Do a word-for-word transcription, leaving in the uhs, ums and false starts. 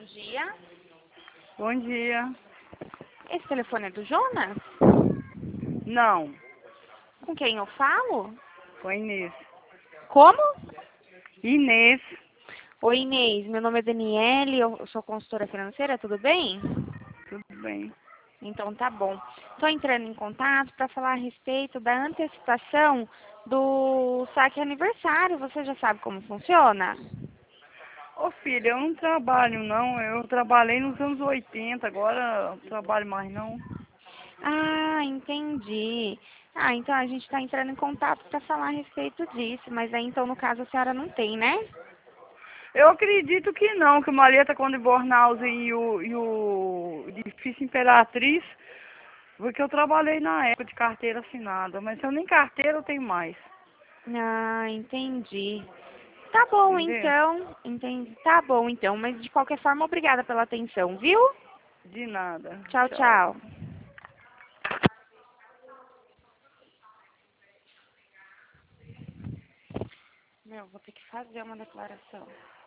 dia. Bom dia. Esse telefone é do Jonas? Não, Com quem eu falo? com a Inês. Como? Inês, Oi, Inês. Meu nome é Daniele, eu sou consultora financeira, tudo bem? tudo bem? Então tá bom. Estou entrando em contato para falar a respeito da antecipação do saque aniversário. Você já sabe como funciona? Ô filha, eu não trabalho não, eu trabalhei nos anos oitenta, agora não trabalho mais não. Ah, entendi. Ah, então a gente está entrando em contato para falar a respeito disso, mas aí então no caso a senhora não tem, né? Eu acredito que não, que o Marieta quando Bornhausen e o, e o Edifício Imperatriz, porque eu trabalhei na época de carteira assinada, mas eu nem carteira eu tenho mais, Ah, entendi. Tá bom entendeu? então, entendi. Tá bom então, mas de qualquer forma, obrigada pela atenção, viu? De nada, Tchau, tchau. tchau. Meu, vou ter que fazer uma declaração.